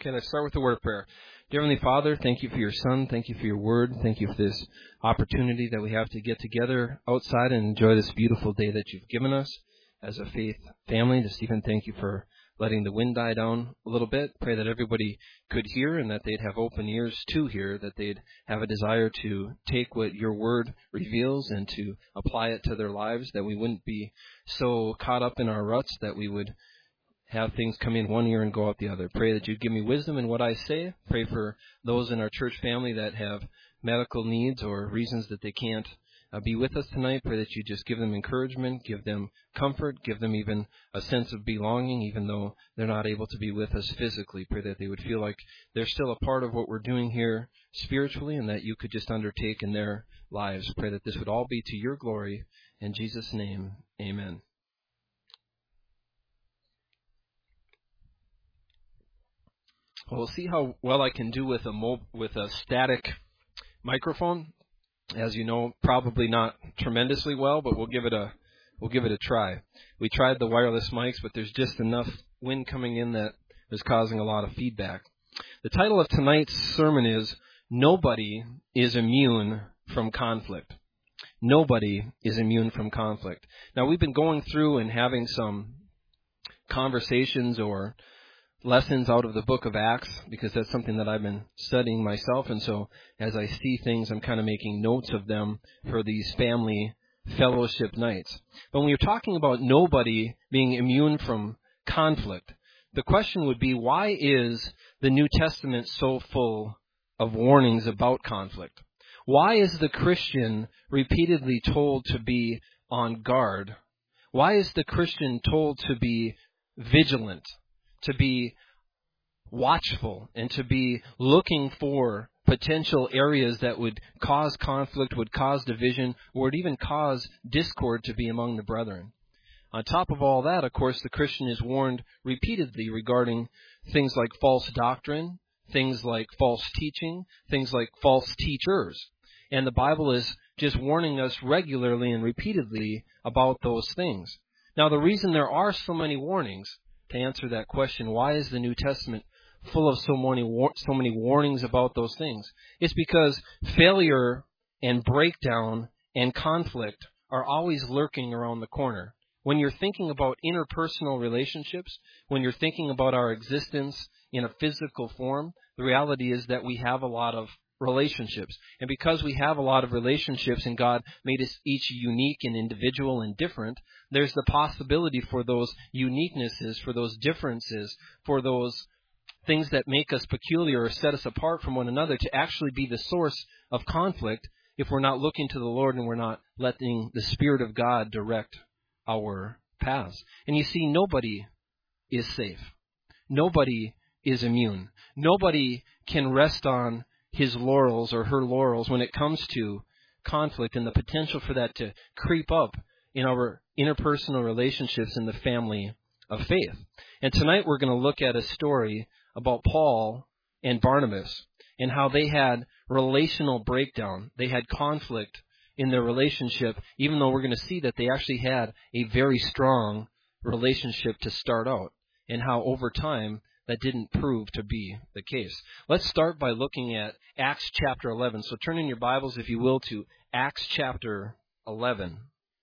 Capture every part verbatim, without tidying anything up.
Okay, let's start with the word of prayer. Dear Heavenly Father, thank you for your Son. Thank you for your word. Thank you for this opportunity that we have to get together outside and enjoy this beautiful day that you've given us as a faith family. Just even thank you for letting the wind die down a little bit. Pray that everybody could hear and that they'd have open ears to hear, that they'd have a desire to take what your word reveals and to apply it to their lives, that we wouldn't be so caught up in our ruts that we would have things come in one ear and go out the other. Pray that you'd give me wisdom in what I say. Pray for those in our church family that have medical needs or reasons that they can't uh, be with us tonight. Pray that you just give them encouragement, give them comfort, give them even a sense of belonging, even though they're not able to be with us physically. Pray that they would feel like they're still a part of what we're doing here spiritually and that you could just undertake in their lives. Pray that this would all be to your glory. In Jesus' name, amen. We'll see how well I can do with a mo- with a static microphone. As you know, probably not tremendously well, but we'll give it a we'll give it a try. We tried the wireless mics, but there's just enough wind coming in that is causing a lot of feedback. The title of tonight's sermon is Nobody is Immune from Conflict. Nobody is immune from conflict. Now, we've been going through and having some conversations or lessons out of the book of Acts, because that's something that I've been studying myself, and so as I see things, I'm kind of making notes of them for these family fellowship nights. But when you're talking about nobody being immune from conflict, the question would be, why is the New Testament so full of warnings about conflict? Why is the Christian repeatedly told to be on guard? Why is the Christian told to be vigilant, to be watchful, and to be looking for potential areas that would cause conflict, would cause division, or would even cause discord to be among the brethren? On top of all that, of course, the Christian is warned repeatedly regarding things like false doctrine, things like false teaching, things like false teachers. And the Bible is just warning us regularly and repeatedly about those things. Now, the reason there are so many warnings, to answer that question, why is the New Testament full of so many war- so many warnings about those things? It's because failure and breakdown and conflict are always lurking around the corner. When you're thinking about interpersonal relationships, when you're thinking about our existence in a physical form, the reality is that we have a lot of relationships. And because we have a lot of relationships and God made us each unique and individual and different, there's the possibility for those uniquenesses, for those differences, for those things that make us peculiar or set us apart from one another to actually be the source of conflict if we're not looking to the Lord and we're not letting the Spirit of God direct our paths. And you see, nobody is safe. Nobody is immune. Nobody can rest on his laurels or her laurels when it comes to conflict and the potential for that to creep up in our interpersonal relationships in the family of faith. And tonight we're going to look at a story about Paul and Barnabas and how they had relational breakdown. They had conflict in their relationship, even though we're going to see that they actually had a very strong relationship to start out, and how over time that didn't prove to be the case. Let's start by looking at Acts chapter eleven. So turn in your Bibles, if you will, to Acts chapter eleven.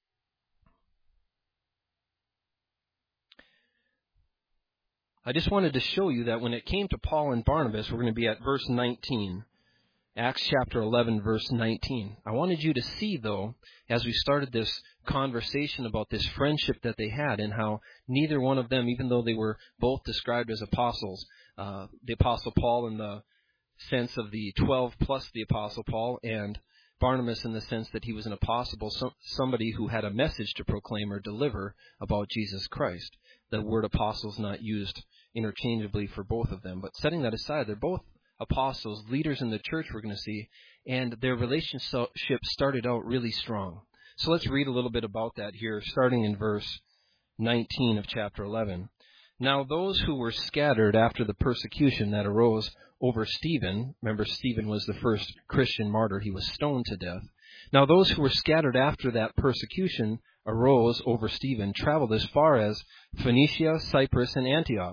I just wanted to show you that when it came to Paul and Barnabas, we're going to be at verse nineteen. Acts chapter eleven, verse nineteen. I wanted you to see, though, as we started this conversation about this friendship that they had and how neither one of them, even though they were both described as apostles, uh, the Apostle Paul in the sense of the twelve plus the Apostle Paul, and Barnabas in the sense that he was an apostle, some, somebody who had a message to proclaim or deliver about Jesus Christ. The word apostle is not used interchangeably for both of them. But setting that aside, they're both apostles, leaders in the church, we're going to see, and their relationship started out really strong. So let's read a little bit about that here, starting in verse nineteen of chapter eleven. Now those who were scattered after the persecution that arose over Stephen, remember Stephen was the first Christian martyr, he was stoned to death. Now those who were scattered after that persecution arose over Stephen, traveled as far as Phoenicia, Cyprus, and Antioch,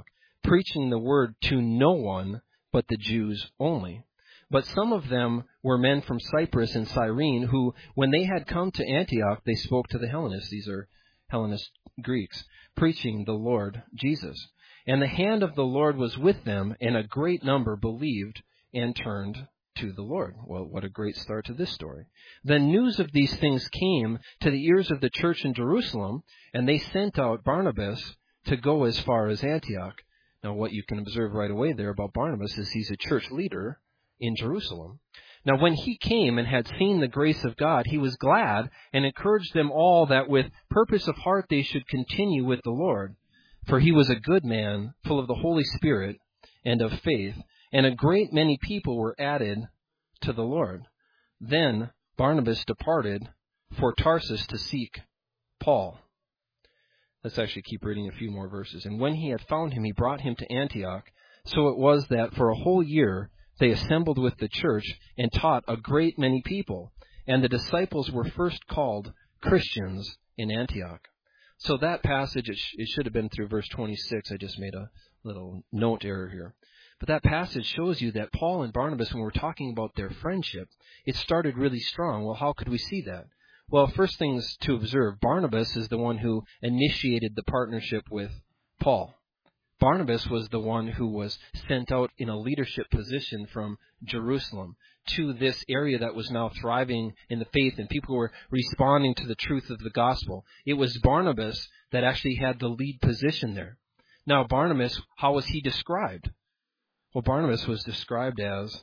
preaching the word to no one but the Jews only. But some of them were men from Cyprus and Cyrene, who, when they had come to Antioch, they spoke to the Hellenists. These are Hellenist Greeks, preaching the Lord Jesus. And the hand of the Lord was with them, and a great number believed and turned to the Lord. Well, what a great start to this story. The news of these things came to the ears of the church in Jerusalem, and they sent out Barnabas to go as far as Antioch. Now, what you can observe right away there about Barnabas is he's a church leader in Jerusalem. Now, when he came and had seen the grace of God, he was glad and encouraged them all that with purpose of heart they should continue with the Lord. For he was a good man, full of the Holy Spirit and of faith, and a great many people were added to the Lord. Then Barnabas departed for Tarsus to seek Paul. Let's actually keep reading a few more verses. And when he had found him, he brought him to Antioch. So it was that for a whole year they assembled with the church and taught a great many people. And the disciples were first called Christians in Antioch. So that passage, it, sh- it should have been through verse twenty-six. I just made a little note error here. But that passage shows you that Paul and Barnabas, when we're talking about their friendship, it started really strong. Well, how could we see that? Well, first things to observe, Barnabas is the one who initiated the partnership with Paul. Barnabas was the one who was sent out in a leadership position from Jerusalem to this area that was now thriving in the faith, and people were responding to the truth of the gospel. It was Barnabas that actually had the lead position there. Now, Barnabas, how was he described? Well, Barnabas was described as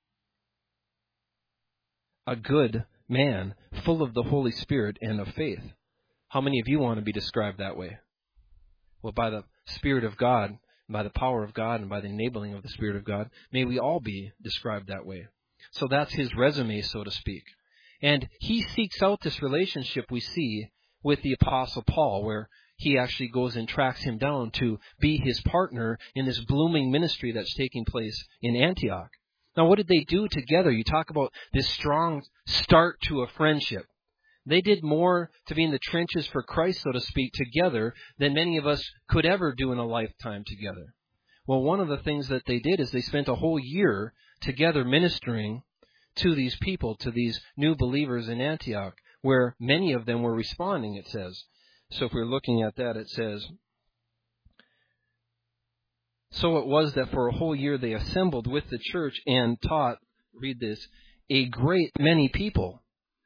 a good man, full of the Holy Spirit and of faith. How many of you want to be described that way? Well, by the Spirit of God, by the power of God, and by the enabling of the Spirit of God, may we all be described that way. So that's his resume, so to speak. And he seeks out this relationship we see with the Apostle Paul, where he actually goes and tracks him down to be his partner in this blooming ministry that's taking place in Antioch. Now, what did they do together? You talk about this strong start to a friendship. They did more to be in the trenches for Christ, so to speak, together than many of us could ever do in a lifetime together. Well, one of the things that they did is they spent a whole year together ministering to these people, to these new believers in Antioch, where many of them were responding, it says. So if we're looking at that, it says, so it was that for a whole year they assembled with the church and taught, read this, a great many people.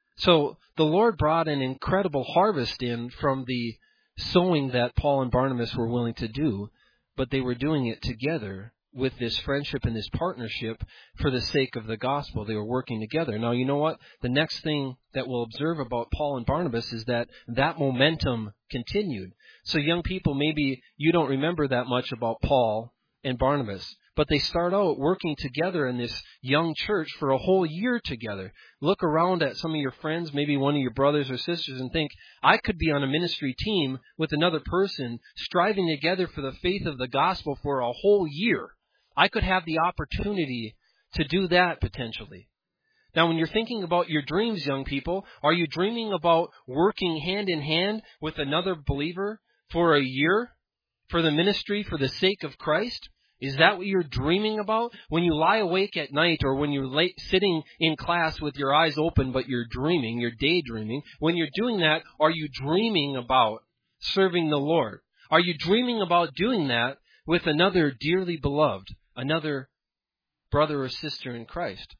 So the Lord brought an incredible harvest in from the sowing that Paul and Barnabas were willing to do, but they were doing it together with this friendship and this partnership for the sake of the gospel. They were working together. Now, you know what? The next thing that we'll observe about Paul and Barnabas is that that momentum continued. So young people, maybe you don't remember that much about Paul and Barnabas, but they start out working together in this young church for a whole year together. Look around at some of your friends, maybe one of your brothers or sisters, and think, I could be on a ministry team with another person striving together for the faith of the gospel for a whole year. I could have the opportunity to do that potentially. Now, when you're thinking about your dreams, young people, are you dreaming about working hand in hand with another believer for a year for the ministry, for the sake of Christ? Is that what you're dreaming about? When you lie awake at night, or when you're late, sitting in class with your eyes open but you're dreaming, you're daydreaming, when you're doing that, are you dreaming about serving the Lord? Are you dreaming about doing that with another dearly beloved, another brother or sister in Christ?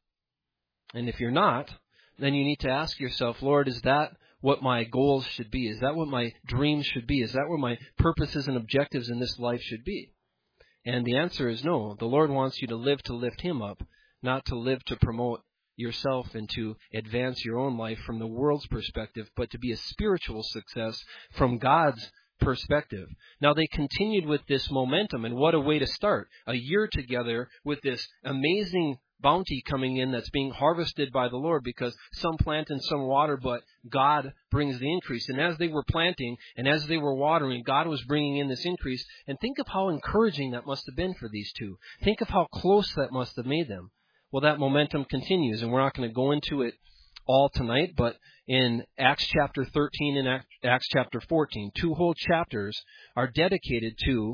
And if you're not, then you need to ask yourself, Lord, is that what my goals should be? Is that what my dreams should be? Is that what my purposes and objectives in this life should be? And the answer is no. The Lord wants you to live to lift Him up, not to live to promote yourself and to advance your own life from the world's perspective, but to be a spiritual success from God's perspective. Now, they continued with this momentum, and what a way to start. A year together with this amazing bounty coming in that's being harvested by the Lord, because some plant and some water, but God brings the increase. And as they were planting and as they were watering, God was bringing in this increase. And think of how encouraging that must have been for these two. Think of how close that must have made them. Well, that momentum continues, and we're not going to go into it all tonight, but in Acts chapter thirteen and Acts chapter fourteen, two whole chapters are dedicated to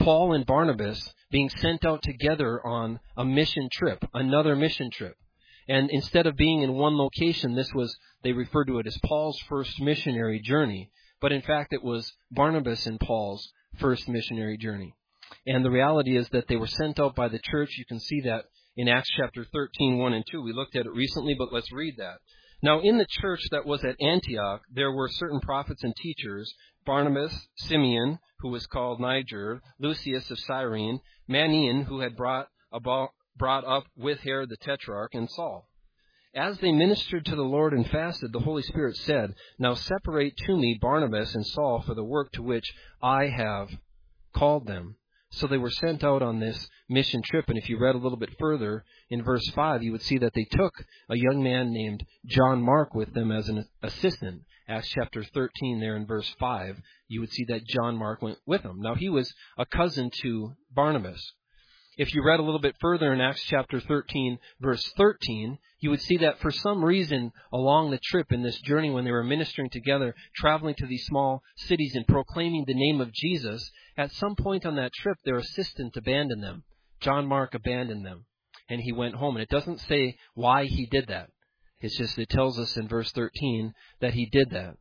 Paul and Barnabas being sent out together on a mission trip, another mission trip. And instead of being in one location, this was, they referred to it as Paul's first missionary journey. But in fact, it was Barnabas and Paul's first missionary journey. And the reality is that they were sent out by the church. You can see that in Acts chapter thirteen, one and two. We looked at it recently, but let's read that. Now, in the church that was at Antioch, there were certain prophets and teachers, Barnabas, Simeon, who was called Niger, Lucius of Cyrene, Manaen, who had brought, about, brought up with Herod the Tetrarch, and Saul. As they ministered to the Lord and fasted, the Holy Spirit said, "Now separate to me Barnabas and Saul for the work to which I have called them." So they were sent out on this mission trip, and if you read a little bit further in verse five, you would see that they took a young man named John Mark with them as an assistant. Acts chapter thirteen there in verse five, you would see that John Mark went with them. Now he was a cousin to Barnabas. If you read a little bit further in Acts chapter thirteen, verse thirteen, you would see that for some reason along the trip in this journey when they were ministering together, traveling to these small cities and proclaiming the name of Jesus, at some point on that trip, their assistant abandoned them. John Mark abandoned them, and he went home. And it doesn't say why he did that. It's just, it tells us in verse thirteen that he did that.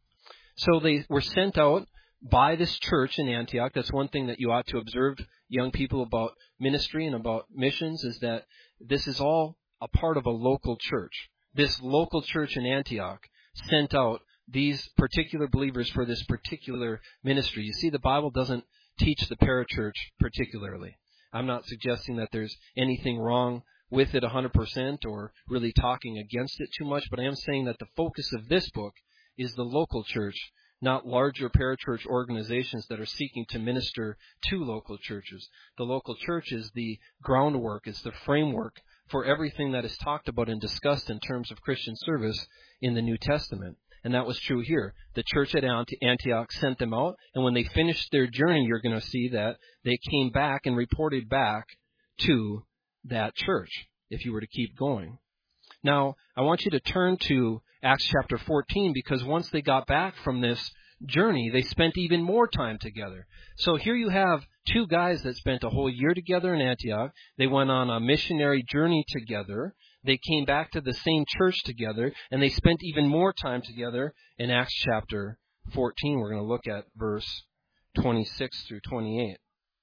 So they were sent out by this church in Antioch. That's one thing that you ought to observe, young people, about ministry and about missions, is that this is all a part of a local church. This local church in Antioch sent out these particular believers for this particular ministry. You see, the Bible doesn't teach the parachurch particularly. I'm not suggesting that there's anything wrong with it one hundred percent or really talking against it too much, but I am saying that the focus of this book is the local church, not larger parachurch organizations that are seeking to minister to local churches. The local church is the groundwork, it's the framework for everything that is talked about and discussed in terms of Christian service in the New Testament. And that was true here. The church at Antioch sent them out, and when they finished their journey, you're going to see that they came back and reported back to that church, if you were to keep going. Now, I want you to turn to Acts chapter fourteen, because once they got back from this journey, they spent even more time together. So here you have two guys that spent a whole year together in Antioch. They went on a missionary journey together. They came back to the same church together, and they spent even more time together in Acts chapter fourteen. We're going to look at verse twenty-six through twenty-eight.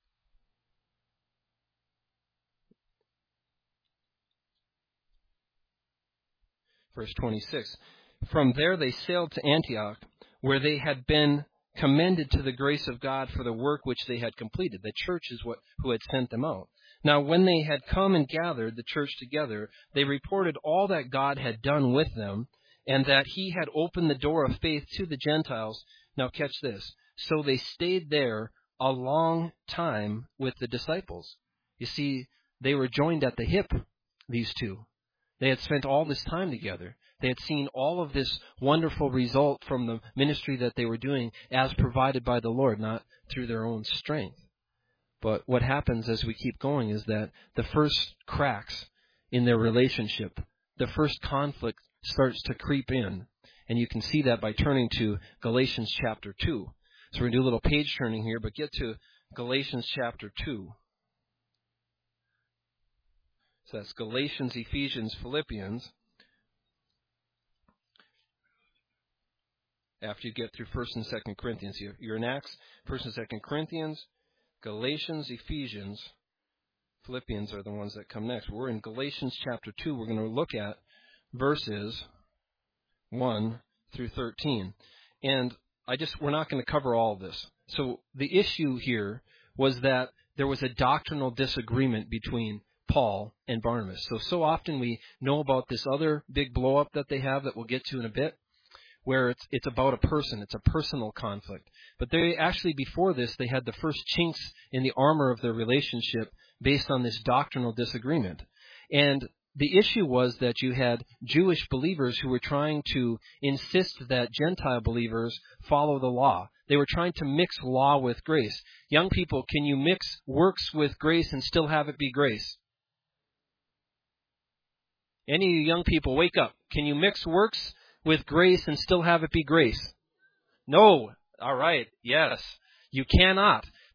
Verse twenty-six. From there they sailed to Antioch, where they had been commended to the grace of God for the work which they had completed. The church is what who had sent them out. Now, when they had come and gathered the church together, they reported all that God had done with them, and that he had opened the door of faith to the Gentiles. Now, catch this. So they stayed there a long time with the disciples. You see, they were joined at the hip, these two. They had spent all this time together. They had seen all of this wonderful result from the ministry that they were doing as provided by the Lord, not through their own strength. But what happens as we keep going is that the first cracks in their relationship, the first conflict starts to creep in. And you can see that by turning to Galatians chapter two. So we're going to do a little page turning here, but get to Galatians chapter two. So that's Galatians, Ephesians, Philippians. After you get through First and Second Corinthians. You're in Acts, First and Second Corinthians, Galatians, Ephesians, Philippians are the ones that come next. We're in Galatians chapter two. We're going to look at verses one through thirteen. And I just, we're not going to cover all of this. So the issue here was that there was a doctrinal disagreement between Paul and Barnabas. So, so often we know about this other big blow-up that they have that we'll get to in a bit, where it's it's about a person. It's a personal conflict. But they actually, before this, they had the first chinks in the armor of their relationship based on this doctrinal disagreement. And the issue was that you had Jewish believers who were trying to insist that Gentile believers follow the law. They were trying to mix law with grace. Young people, can you mix works with grace and still have it be grace? Any of you young people, wake up. Can you mix works with grace and still have it be grace? No. All right. Yes. You cannot.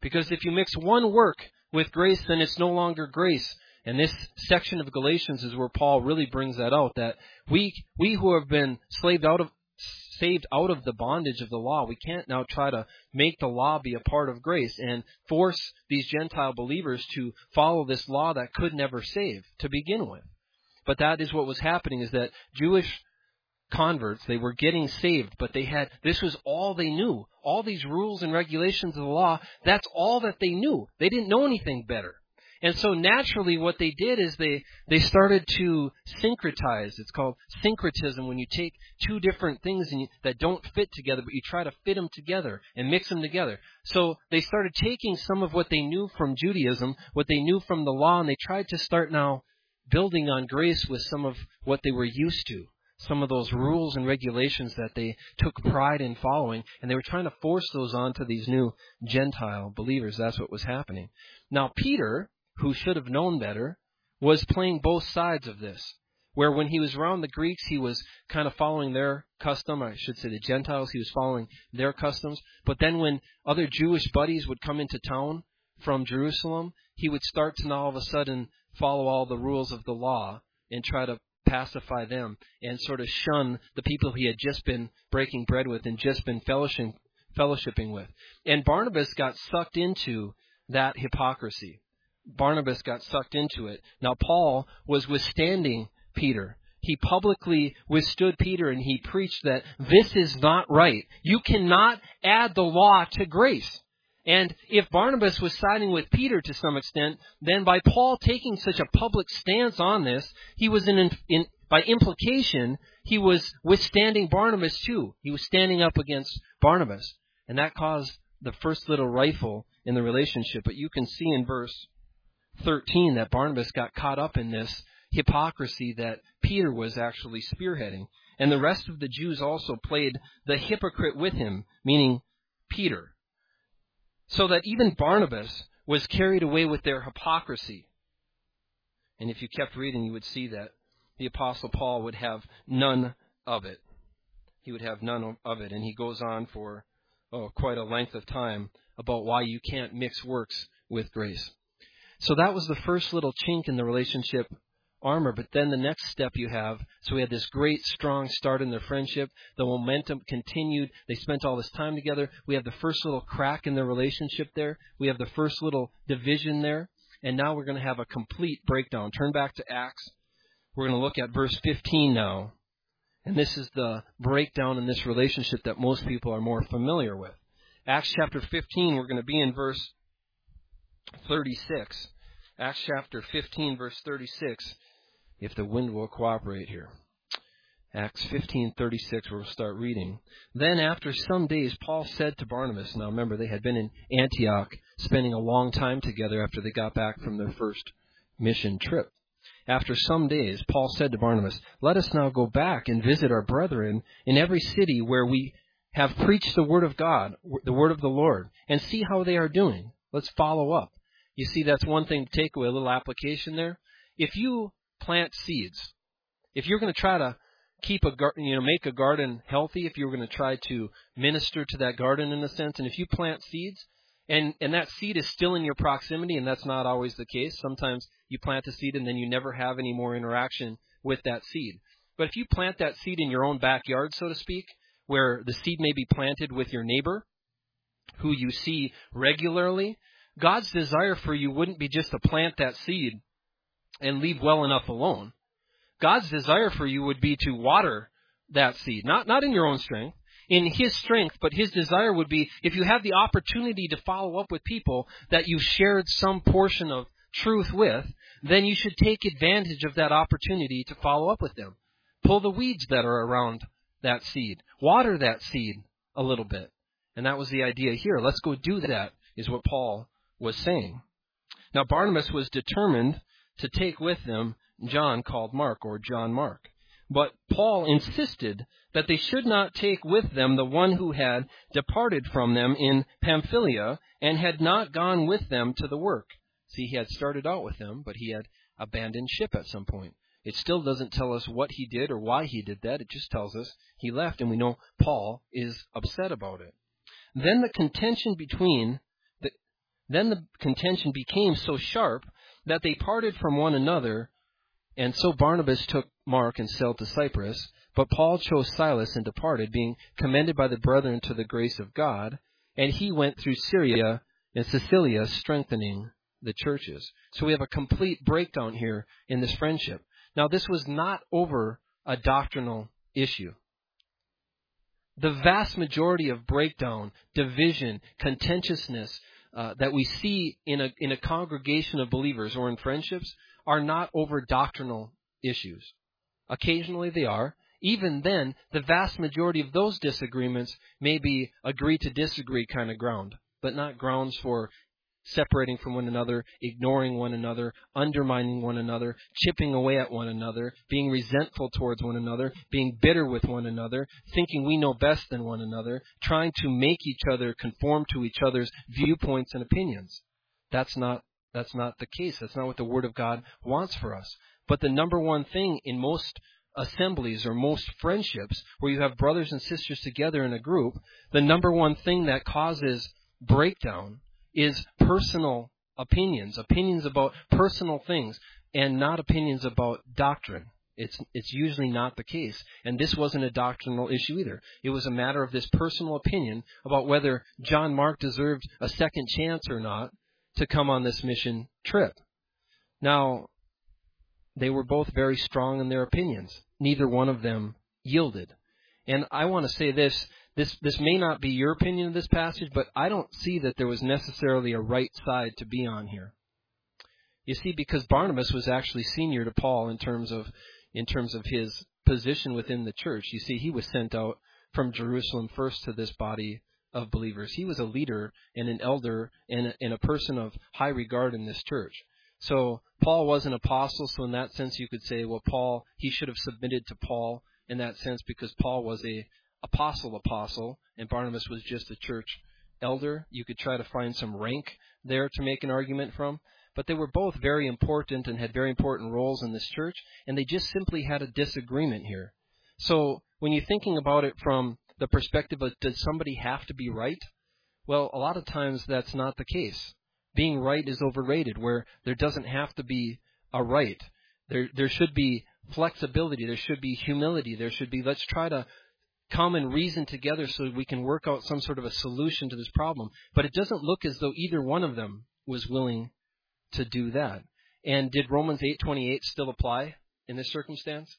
Because if you mix one work with grace, then it's no longer grace. And this section of Galatians is where Paul really brings that out, that we we who have been slaved out of saved out of the bondage of the law, we can't now try to make the law be a part of grace and force these Gentile believers to follow this law that could never save to begin with. But that is what was happening, is that Jewish converts, they were getting saved, but they had, this was all they knew. All these rules and regulations of the law, that's all that they knew. They didn't know anything better. And so naturally what they did is they, they started to syncretize. It's called syncretism, when you take two different things and you, that don't fit together, but you try to fit them together and mix them together. So they started taking some of what they knew from Judaism, what they knew from the law, and they tried to start now building on grace with some of what they were used to. Some of those rules and regulations that they took pride in following, and they were trying to force those onto these new Gentile believers. That's what was happening. Now Peter, who should have known better, was playing both sides of this, where when he was around the Greeks, he was kind of following their custom. I should say the Gentiles, he was following their customs. But then when other Jewish buddies would come into town from Jerusalem, he would start to now all of a sudden follow all the rules of the law and try to pacify them and sort of shun the people he had just been breaking bread with and just been fellowshipping, fellowshipping with. And Barnabas got sucked into that hypocrisy. Barnabas got sucked into it. Now Paul was withstanding Peter. He publicly withstood Peter, and he preached that this is not right. You cannot add the law to grace. And if Barnabas was siding with Peter to some extent, then by Paul taking such a public stance on this, he was in, in by implication, he was withstanding Barnabas too. He was standing up against Barnabas. And that caused the first little rifle in the relationship. But you can see in verse thirteen that Barnabas got caught up in this hypocrisy that Peter was actually spearheading. And the rest of the Jews also played the hypocrite with him, meaning Peter. So that even Barnabas was carried away with their hypocrisy. And if you kept reading, you would see that the Apostle Paul would have none of it. He would have none of it. And he goes on for oh, quite a length of time about why you can't mix works with grace. So that was the first little chink in the relationship armor. But then the next step you have, so we had this great, strong start in their friendship. The momentum continued. They spent all this time together. We have the first little crack in their relationship there. We have the first little division there. And now we're going to have a complete breakdown. Turn back to Acts. We're going to look at verse fifteen now. And this is the breakdown in this relationship that most people are more familiar with. Acts chapter fifteen, we're going to be in verse thirty-six. Acts chapter fifteen, verse thirty-six. If the wind will cooperate here. Acts fifteen thirty-six, we'll start reading. Then after some days, Paul said to Barnabas, now remember, they had been in Antioch, spending a long time together after they got back from their first mission trip. After some days, Paul said to Barnabas, let us now go back and visit our brethren in every city where we have preached the word of God, the word of the Lord, and see how they are doing. Let's follow up. You see, that's one thing to take away, a little application there. If you plant seeds, if you're going to try to keep a garden, you know, make a garden healthy, if you're going to try to minister to that garden in a sense, and if you plant seeds, and, and that seed is still in your proximity, and that's not always the case. Sometimes you plant a seed and then you never have any more interaction with that seed. But if you plant that seed in your own backyard, so to speak, where the seed may be planted with your neighbor, who you see regularly, God's desire for you wouldn't be just to plant that seed and leave well enough alone. God's desire for you would be to water that seed, not, not in your own strength, in His strength, but His desire would be, if you have the opportunity to follow up with people that you shared some portion of truth with, then you should take advantage of that opportunity to follow up with them. Pull the weeds that are around that seed. Water that seed a little bit. And that was the idea here. Let's go do that, is what Paul was saying. Now Barnabas was determined to take with them John, called Mark, or John Mark. But Paul insisted that they should not take with them the one who had departed from them in Pamphylia and had not gone with them to the work. See, he had started out with them, but he had abandoned ship at some point. It still doesn't tell us what he did or why he did that. It just tells us he left, and we know Paul is upset about it. Then the contention between the Then the contention became so sharp that they parted from one another, and so Barnabas took Mark and sailed to Cyprus. But Paul chose Silas and departed, being commended by the brethren to the grace of God. And he went through Syria and Cilicia, strengthening the churches. So we have a complete breakdown here in this friendship. Now, this was not over a doctrinal issue. The vast majority of breakdown, division, contentiousness uh, that we see in a in a congregation of believers or in friendships are not over doctrinal issues. Occasionally they are. Even then, the vast majority of those disagreements may be agree to disagree kind of ground, but not grounds for separating from one another, ignoring one another, undermining one another, chipping away at one another, being resentful towards one another, being bitter with one another, thinking we know best than one another, trying to make each other conform to each other's viewpoints and opinions. That's not that's not the case. That's not what the Word of God wants for us. But the number one thing in most assemblies or most friendships where you have brothers and sisters together in a group, the number one thing that causes breakdown is personal opinions, opinions about personal things, and not opinions about doctrine. It's it's usually not the case. And this wasn't a doctrinal issue either. It was a matter of this personal opinion about whether John Mark deserved a second chance or not to come on this mission trip. Now, they were both very strong in their opinions. Neither one of them yielded. And I want to say this, this this may not be your opinion of this passage, but I don't see that there was necessarily a right side to be on here. You see, because Barnabas was actually senior to Paul in terms of in terms of his position within the church. You see, he was sent out from Jerusalem first to this body of believers. He was a leader and an elder and a, and a person of high regard in this church. So Paul was an apostle, so in that sense you could say, well, Paul, he should have submitted to Paul in that sense because Paul was a apostle apostle and Barnabas was just a church elder. You could try to find some rank there to make an argument from. But they were both very important and had very important roles in this church, and they just simply had a disagreement here. So when you're thinking about it from the perspective of does somebody have to be right? Well, a lot of times that's not the case. Being right is overrated, where there doesn't have to be a right. There there should be flexibility. There should be humility. There should be, let's try to come and reason together so we can work out some sort of a solution to this problem. But it doesn't look as though either one of them was willing to do that. And did Romans eight twenty-eight still apply in this circumstance?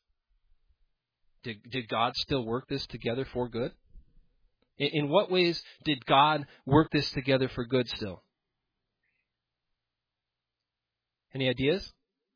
Did, did God still work this together for good? In, in what ways did God work this together for good still? Any ideas?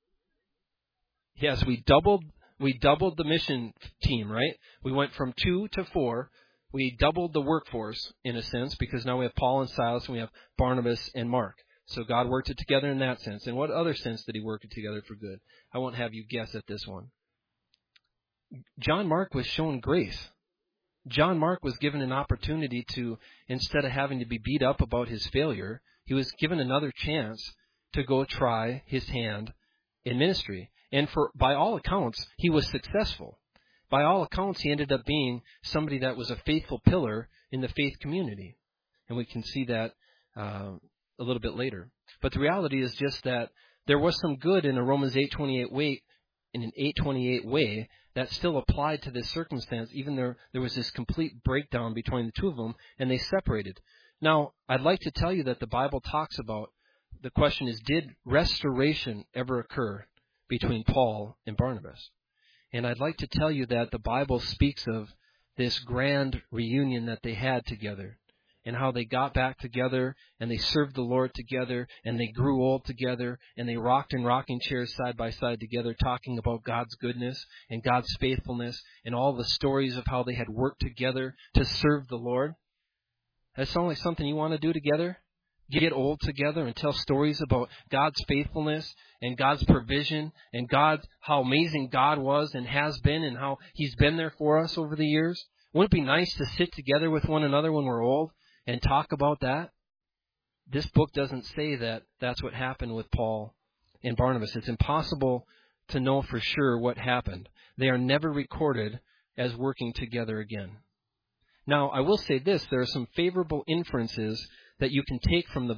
Yes, we doubled we doubled the mission team, right? We went from two to four. We doubled the workforce in a sense because now we have Paul and Silas and we have Barnabas and Mark. So God worked it together in that sense. In what other sense did he work it together for good? I won't have you guess at this one. John Mark was shown grace. John Mark was given an opportunity to, instead of having to be beat up about his failure, he was given another chance to go try his hand in ministry. And for by all accounts, he was successful. By all accounts, he ended up being somebody that was a faithful pillar in the faith community. And we can see that uh, a little bit later. But the reality is just that there was some good in a Romans eight twenty-eight way, in an eight twenty-eight way that still applied to this circumstance, even though there was this complete breakdown between the two of them, and they separated. Now, I'd like to tell you that the Bible talks about, the question is, did restoration ever occur between Paul and Barnabas? And I'd like to tell you that the Bible speaks of this grand reunion that they had together, and how they got back together, and they served the Lord together, and they grew old together, and they rocked in rocking chairs side by side together, talking about God's goodness and God's faithfulness, and all the stories of how they had worked together to serve the Lord. That sounds like something you want to do together? Get old together and tell stories about God's faithfulness and God's provision and God, how amazing God was and has been, and how He's been there for us over the years? Wouldn't it be nice to sit together with one another when we're old and talk about that? This book doesn't say that that's what happened with Paul and Barnabas. It's impossible to know for sure what happened. They are never recorded as working together again. Now, I will say this, there are some favorable inferences that you can take from the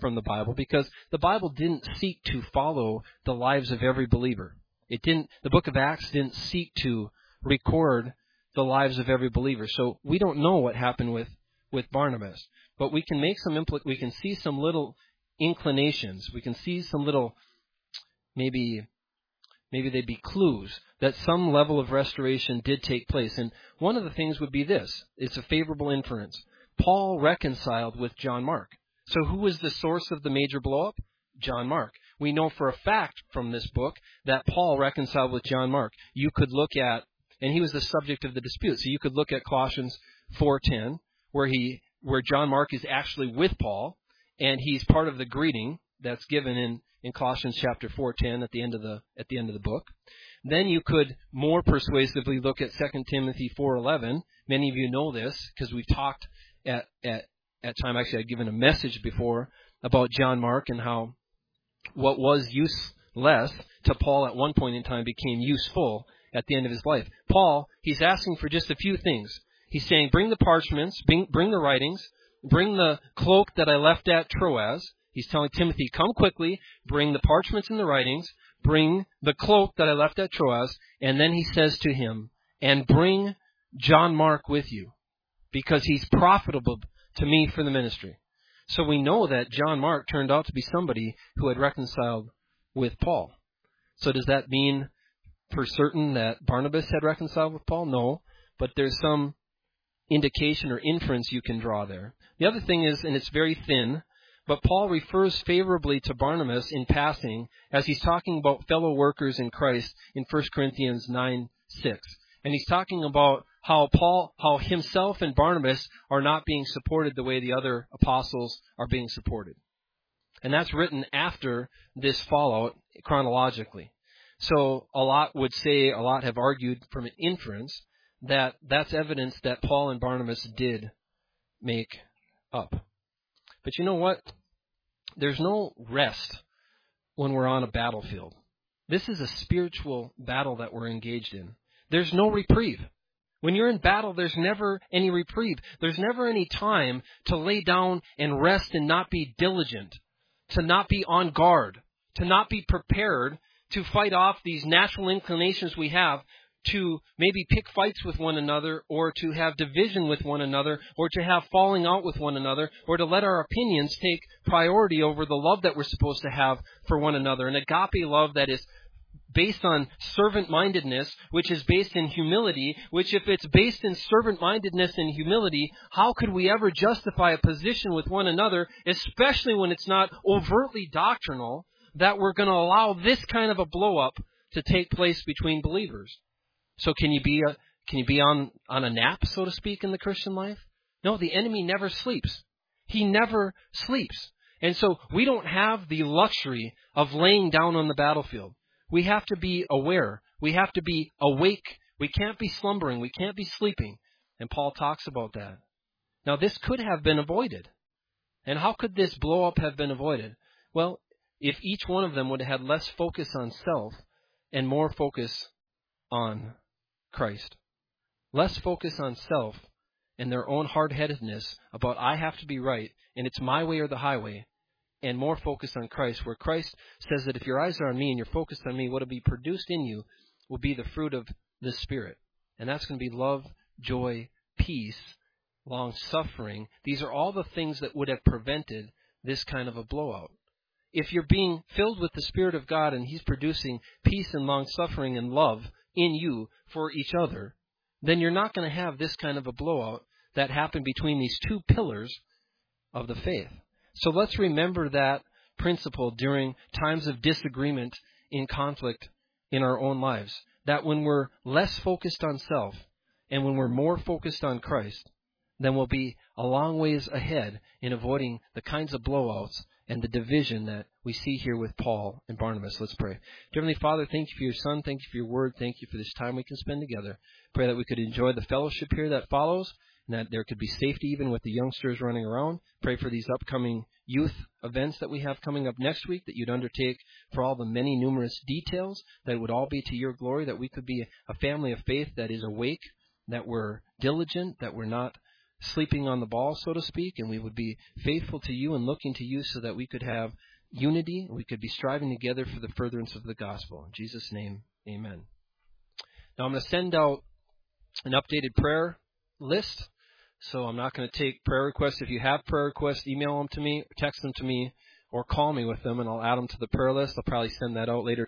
from the Bible because the Bible didn't seek to follow the lives of every believer. It didn't. The book of Acts didn't seek to record the lives of every believer. So we don't know what happened with, with Barnabas, but we can make some impl- we can see some little inclinations. We can see some little maybe maybe they'd be clues that some level of restoration did take place. And one of the things would be this. It's a favorable inference. Paul reconciled with John Mark. So who was the source of the major blow-up? John Mark. We know for a fact from this book that Paul reconciled with John Mark. You could look at, and he was the subject of the dispute, so you could look at Colossians four ten, where he, where John Mark is actually with Paul, and he's part of the greeting that's given in, in Colossians chapter four ten at the end of the at the end of the book. Then you could more persuasively look at Second Timothy four eleven. Many of you know this because we've talked at at at time. Actually, I'd given a message before about John Mark and how what was useless to Paul at one point in time became useful at the end of his life. Paul, he's asking for just a few things. He's saying, bring the parchments, bring, bring the writings, bring the cloak that I left at Troas. He's telling Timothy, come quickly, bring the parchments and the writings, bring the cloak that I left at Troas, and then he says to him, and bring John Mark with you, because he's profitable to me for the ministry. So we know that John Mark turned out to be somebody who had reconciled with Paul. So does that mean for certain that Barnabas had reconciled with Paul? No, but there's some indication or inference you can draw there. The other thing is, and it's very thin, but Paul refers favorably to Barnabas in passing as he's talking about fellow workers in Christ in First Corinthians nine six. And he's talking about how Paul, how himself and Barnabas are not being supported the way the other apostles are being supported. And that's written after this fallout chronologically. So a lot would say, a lot have argued from an inference that that's evidence that Paul and Barnabas did make up. But you know what? There's no rest when we're on a battlefield. This is a spiritual battle that we're engaged in. There's no reprieve. When you're in battle, there's never any reprieve. There's never any time to lay down and rest and not be diligent, to not be on guard, to not be prepared to fight off these natural inclinations we have to maybe pick fights with one another, or to have division with one another, or to have falling out with one another, or to let our opinions take priority over the love that we're supposed to have for one another. An agape love that is based on servant-mindedness, which is based in humility, which if it's based in servant-mindedness and humility, how could we ever justify a position with one another, especially when it's not overtly doctrinal, that we're going to allow this kind of a blow-up to take place between believers? So can you be a, can you be on, on a nap, so to speak, in the Christian life? No, the enemy never sleeps. He never sleeps. And so we don't have the luxury of laying down on the battlefield. We have to be aware. We have to be awake. We can't be slumbering. We can't be sleeping. And Paul talks about that. Now, this could have been avoided. And how could this blow up have been avoided? Well, if each one of them would have had less focus on self and more focus on Christ. Less focus on self and their own hard-headedness about I have to be right and it's my way or the highway, and more focus on Christ, where Christ says that if your eyes are on me and you're focused on me, what will be produced in you will be the fruit of the Spirit. And that's going to be love, joy, peace, long-suffering. These are all the things that would have prevented this kind of a blowout. If you're being filled with the Spirit of God and He's producing peace and long-suffering and love in you for each other, then you're not going to have this kind of a blowout that happened between these two pillars of the faith. So let's remember that principle during times of disagreement in conflict in our own lives. That when we're less focused on self and when we're more focused on Christ, then we'll be a long ways ahead in avoiding the kinds of blowouts and the division that we see here with Paul and Barnabas. Let's pray. Dear Heavenly Father, thank you for your Son. Thank you for your word. Thank you for this time we can spend together. Pray that we could enjoy the fellowship here that follows, and that there could be safety even with the youngsters running around. Pray for these upcoming youth events that we have coming up next week, that you'd undertake for all the many numerous details, that it would all be to your glory, that we could be a family of faith that is awake, that we're diligent, that we're not sleeping on the ball, so to speak, and we would be faithful to you and looking to you so that we could have unity, and we could be striving together for the furtherance of the gospel. In Jesus' name, amen. Now I'm going to send out an updated prayer list, so I'm not going to take prayer requests. If you have prayer requests, email them to me, text them to me, or call me with them, and I'll add them to the prayer list. I'll probably send that out later